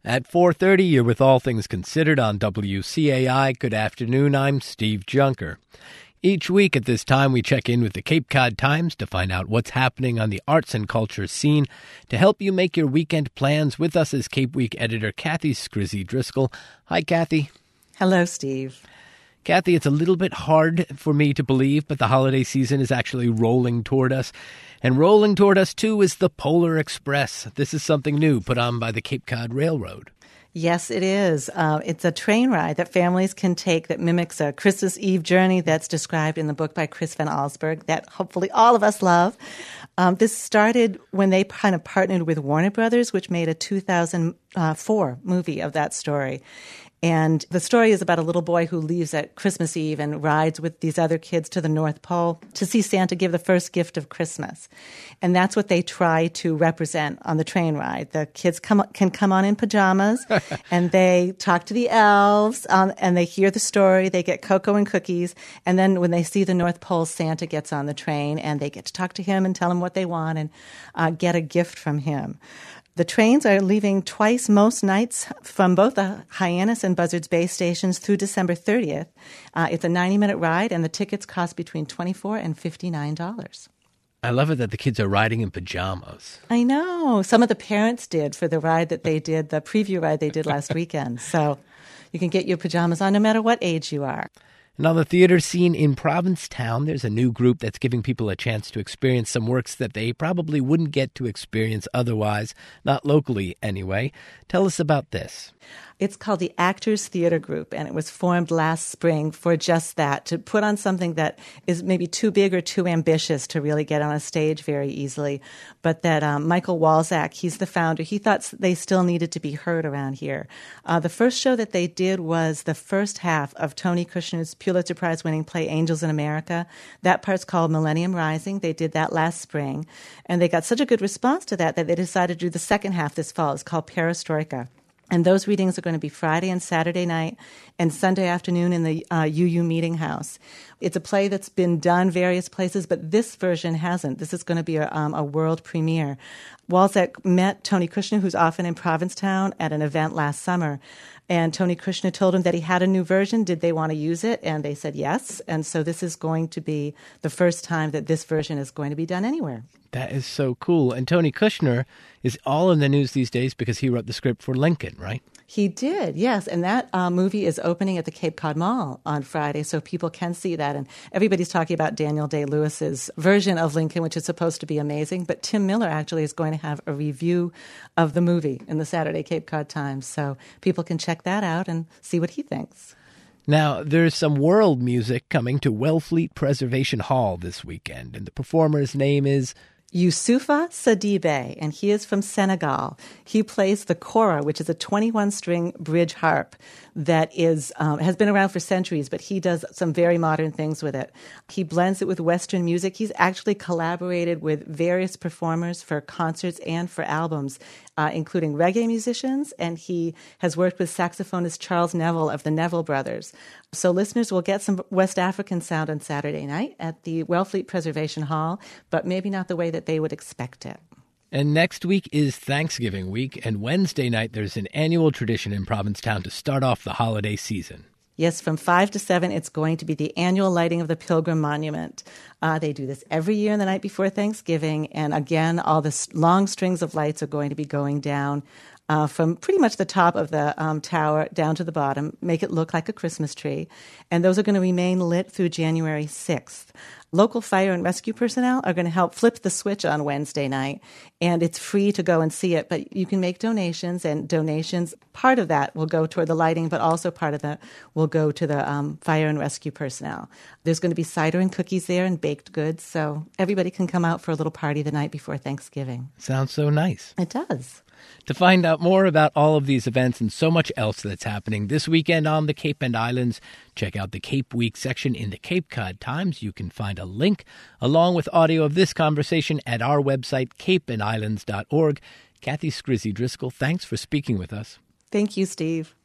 At 4:30, you're with All Things Considered on WCAI. Good afternoon, I'm Steve Junker. Each week at this time, we check in with the Cape Cod Times to find out what's happening on the arts and culture scene. To help you make your weekend plans, with us is Cape Week editor Kathy Scrizzy Driscoll. Hi, Kathy. Hello, Steve. Kathy, it's a little bit hard for me to believe, but the holiday season is actually rolling toward us. And rolling toward us, too, is the Polar Express. This is something new put on by the Cape Cod Railroad. Yes, it is. It's a train ride that families can take that mimics a Christmas Eve journey that's described in the book by Chris Van Allsburg that hopefully all of us love. This started when they kind of partnered with Warner Brothers, which made a 2004 movie of that story. And the story is about a little boy who leaves at Christmas Eve and rides with these other kids to the North Pole to see Santa give the first gift of Christmas. And that's what they try to represent on the train ride. The kids can come on in pajamas, and they talk to the elves, and they hear the story. They get cocoa and cookies. And then when they see the North Pole, Santa gets on the train, and they get to talk to him and tell him what they want and get a gift from him. The trains are leaving twice most nights from both the Hyannis and Buzzards Bay stations through December 30th. It's a 90-minute ride, and the tickets cost between $24 and $59. I love it that the kids are riding in pajamas. I know. Some of the parents did for the ride that they did, the preview ride they did last weekend. So you can get your pajamas on no matter what age you are. And on the theater scene in Provincetown, there's a new group that's giving people a chance to experience some works that they probably wouldn't get to experience otherwise, not locally anyway. Tell us about this. It's called the Actors Theater Group, and it was formed last spring for just that, to put on something that is maybe too big or too ambitious to really get on a stage very easily. But that Michael Walczak, he's the founder, he thought they still needed to be heard around here. The first show that they did was the first half of Tony Kushner's Pulitzer Prize-winning play Angels in America. That part's called Millennium Rising. They did that last spring, and they got such a good response to that they decided to do the second half this fall. It's called Perestroika. And those readings are going to be Friday and Saturday night and Sunday afternoon in the UU Meeting House. It's a play that's been done various places, but this version hasn't. This is going to be a world premiere. Walczak met Tony Kushner, who's often in Provincetown, at an event last summer. And Tony Kushner told him that he had a new version. Did they want to use it? And they said yes. And so this is going to be the first time that this version is going to be done anywhere. That is so cool. And Tony Kushner is all in the news these days because he wrote the script for Lincoln, right? He did, yes. And that movie is opening at the Cape Cod Mall on Friday, so people can see that. And everybody's talking about Daniel Day-Lewis's version of Lincoln, which is supposed to be amazing. But Tim Miller actually is going to have a review of the movie in the Saturday Cape Cod Times. So people can check that out and see what he thinks. Now, there's some world music coming to Wellfleet Preservation Hall this weekend, and the performer's name is Youssoufa Sadibé, and he is from Senegal. He plays the kora, which is a 21-string bridge harp that is has been around for centuries, but he does some very modern things with it. He blends it with Western music. He's actually collaborated with various performers for concerts and for albums, including reggae musicians, and he has worked with saxophonist Charles Neville of the Neville Brothers. So listeners will get some West African sound on Saturday night at the Wellfleet Preservation Hall, but maybe not the way that they would expect it. And next week is Thanksgiving week, and Wednesday night there's an annual tradition in Provincetown to start off the holiday season. Yes, from 5 to 7, it's going to be the annual lighting of the Pilgrim Monument. They do this every year the night before Thanksgiving, and again, all the long strings of lights are going to be going down from pretty much the top of the tower down to the bottom, make it look like a Christmas tree. And those are going to remain lit through January 6th. Local fire and rescue personnel are going to help flip the switch on Wednesday night, and it's free to go and see it, but you can make donations, and donations, part of that will go toward the lighting, but also part of that will go to the fire and rescue personnel. There's going to be cider and cookies there and baked goods, so everybody can come out for a little party the night before Thanksgiving. Sounds so nice. It does. To find out more about all of these events and so much else that's happening this weekend on the Cape and Islands, check out the Cape Week section in the Cape Cod Times. You can find a link along with audio of this conversation at our website, capeandislands.org. Kathy Scrizzy Driscoll, thanks for speaking with us. Thank you, Steve.